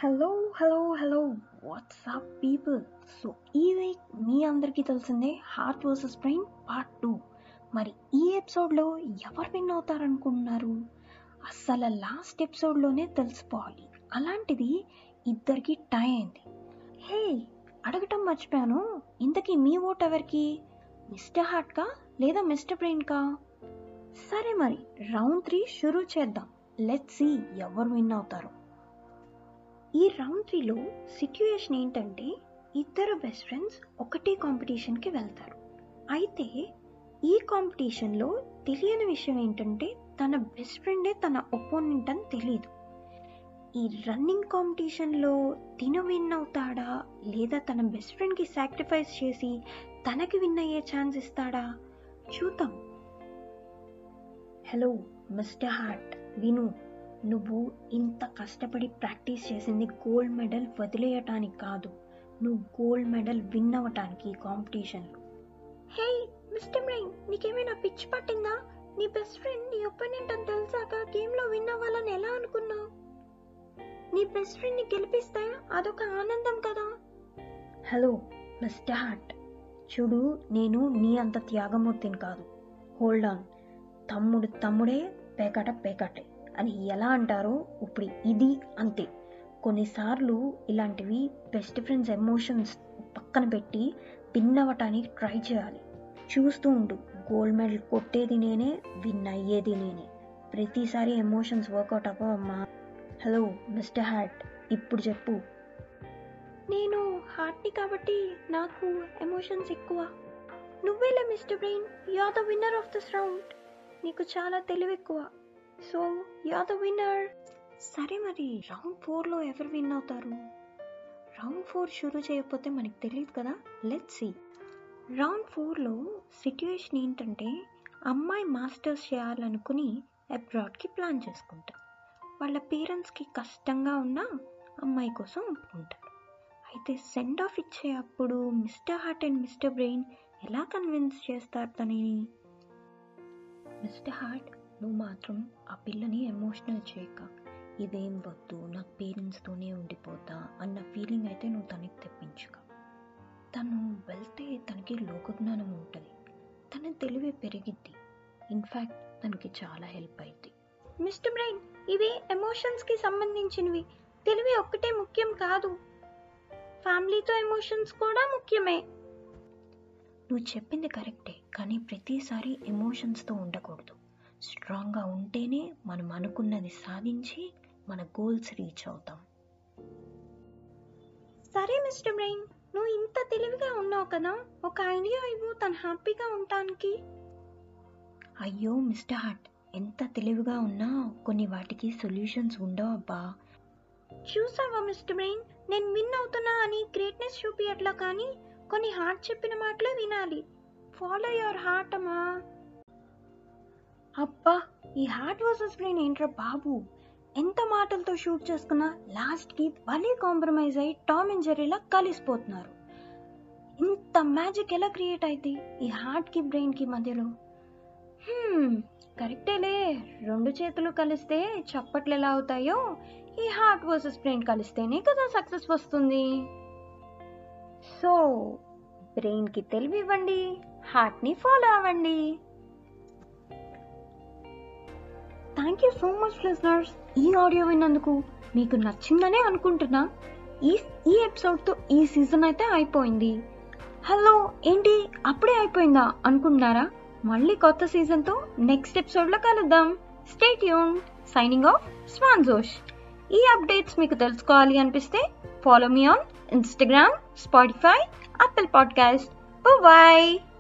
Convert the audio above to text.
Hello hello hello WhatsApp people. So ఈ week మీ అందరికీ తెలిసిందే హార్ట్ వర్సెస్ బ్రెయిన్ పార్ట్ 2. మరి ఈ ఎపిసోడ్లో ఎవరు విన్ అవుతారనుకుంటున్నారు? అస్సలు లాస్ట్ ఎపిసోడ్లోనే తెలిసిపోవాలి. అలాంటిది ఇద్దరికి టై అయింది. హే, అడగటం మర్చిపోయాను, ఇంతకీ మీ ఓట్ ఎవరికి? మిస్టర్ హార్ట్కా లేదా మిస్టర్ బ్రెయిన్కా? సరే, మరి రౌండ్ 3 షురూ చేద్దాం. లెట్స్ సీ ఎవరు విన్ అవుతారు. ఈ రౌండ్ 3లో సిట్యుయేషన్ ఏంటంటే, ఇద్దరు బెస్ట్ ఫ్రెండ్స్ ఒకటే కాంపిటీషన్కి వెళ్తారు. అయితే ఈ కాంపిటీషన్లో తెలియని విషయం ఏంటంటే, తన బెస్ట్ ఫ్రెండే తన ఒపోనెంట్ అని తెలియదు. ఈ రన్నింగ్ కాంపిటీషన్లో తిను విన్ అవుతాడా, లేదా తన బెస్ట్ ఫ్రెండ్కి సాక్రిఫైస్ చేసి తనకి విన్ అయ్యే ఛాన్స్ ఇస్తాడా? చూద్దాం. హలో మిస్టర్ హార్ట్, విను. నువ్వు ఇంత కష్టపడి ప్రాక్టీస్ చేసింది గోల్డ్ మెడల్ వదిలేయటానికి కాదు, నువ్వు గోల్డ్ మెడల్ విన్ అవ్వటానికి ఈ కాంపిటీషన్లో. హే మిస్టర్ బ్రెయిన్, నీకేమైనా పిచ్చి పట్టిందా? నీ బెస్ట్ ఫ్రెండ్ నీ ఒపోనెంట్ అని తెలిసాక గేమ్లో విన్ అవ్వాలని ఎలా అనుకున్నావు? నీ బెస్ట్ ఫ్రెండ్ని గెలిపిస్తే అదొక ఆనందం కదా. హలో మిస్టర్ హార్ట్, చూడు, నేను నీ అంత త్యాగమూర్తిని కాదు. Hold on. తమ్ముడు తమ్ముడే, పేకాట పేకాటే అని ఎలా అంటారో ఇప్పుడు ఇది అంతే. కొన్నిసార్లు ఇలాంటివి బెస్ట్ ఫ్రెండ్స్ ఎమోషన్స్ పక్కన పెట్టి విన్ అవ్వటానికి ట్రై చేయాలి. చూస్తూ ఉండు, గోల్డ్ మెడల్ కొట్టేది నేనే, విన్ అయ్యేది నేనే. ప్రతిసారి ఎమోషన్స్ వర్కౌట్ అవ్వమ్మా. హలో మిస్టర్ హార్ట్, ఇప్పుడు చెప్పు. నేను హార్ట్ని కాబట్టి నాకు ఎమోషన్స్ ఎక్కువ. నువ్వేలే mister brain, you are the winner of this round. నీకు చాలా తెలివి ఎక్కువ. So you are the winner. సరే, మరి రౌండ్ 4లో ఎవరు విన్ అవుతారు? రౌండ్ 4 షురూ చేయకపోతే మనకి తెలియదు కదా. Let's see. రౌండ్ 4లో సిట్యుయేషన్ ఏంటంటే, అమ్మాయి మాస్టర్స్ చేయాలనుకుని అబ్రాడ్కి ప్లాన్ చేసుకుంటారు. వాళ్ళ పేరెంట్స్కి కష్టంగా ఉన్నా అమ్మాయి కోసం ఒప్పుకుంటారు. అయితే సెండ్ ఆఫ్ ఇచ్చే అప్పుడు mister heart and mister brain ఎలా కన్విన్స్ చేస్తారు తనని? మిస్టర్ హార్ట్, నువ్వు మాత్రం ఆ పిల్లని ఎమోషనల్ చేయక, ఇవేం వద్దు, నాకు పేరెంట్స్తోనే ఉండిపోతా అన్న ఫీలింగ్ అయితే నువ్వు తనకి తెప్పించుక. తను వెళ్తే తనకి లోకజ్ఞానం ఉంటుంది, తన తెలివి పెరిగిద్ది. ఇన్ఫ్యాక్ట్ తనకి చాలా హెల్ప్ అయింది. మిస్టర్ బ్రెయిన్, ఇవి ఎమోషన్స్కి సంబంధించినవి. తెలివి ఒక్కటే ముఖ్యం కాదు, ఫ్యామిలీతో ఎమోషన్స్ కూడా ముఖ్యమే. నువ్వు చెప్పింది కరెక్టే, కానీ ప్రతిసారి ఎమోషన్స్తో ఉండకూడదు. స్ట్రాంగ్గా ఉంటేనే మనం అనుకున్నది సాధించి మన గోల్స్ రీచ్ అవుతాం. సరే మిస్టర్ బ్రెయిన్, నువ్వు ఇంత తెలివిగా ఉన్నావు కదా, ఒక ఐడియా ఇవ్వు తను హ్యాపీగా ఉండటానికి. అయ్యో మిస్టర్ హార్ట్, ఎంత తెలివిగా ఉన్నా కొన్ని వాటికి సొల్యూషన్స్ ఉండవు అబ్బా. చూసావా మిస్టర్ బ్రెయిన్, నేను విన్ అవుతున్నా అని గ్రేట్నెస్ చూపియట్లా, కానీ కొన్ని హార్ట్ చెప్పిన మాటలే వినాలి. ఫాలో యువర్ హార్ట్ అమ్మా. అబ్బా, ఈ హార్ట్ వర్సెస్ బ్రెయిన్ ఏంట్రా బాబు, ఎంత మాటలతో షూట్ చేసుకున్నా లాస్ట్కి భలే కాంప్రమైజ్ అయ్యి టామ్ అండ్ జెర్రీలా కలిసిపోతున్నారు. ఇంత మ్యాజిక్ ఎలా క్రియేట్ అయితే ఈ హార్ట్కి బ్రెయిన్కి మధ్యలో? కరెక్టేలే, రెండు చేతులు కలిస్తే చప్పట్లు ఎలా అవుతాయో, ఈ హార్ట్ వర్సెస్ బ్రెయిన్ కలిస్తేనే కదా సక్సెస్ వస్తుంది. సో బ్రెయిన్కి తెలివి ఇవ్వండి, హార్ట్ని ఫాలో అవ్వండి. Thank you so much listeners, ఈ ఆడియో విన్నందుకు. మీకు నచ్చిందనే అనుకుంటున్నా. ఈ ఎపిసోడ్తో ఈ సీజన్ అయితే అయిపోయింది. హలో ఏంటి అప్పుడే అయిపోయిందా అనుకుంటున్నారా? మళ్ళీ కొత్త సీజన్తో నెక్స్ట్ ఎపిసోడ్లో కలుద్దాం. Stay tune. Signing off Swan Josh. ఈ అప్డేట్స్ మీకు తెలుసుకోవాలి అనిపిస్తే follow me on Instagram, Spotify, Apple Podcast. Bye-bye.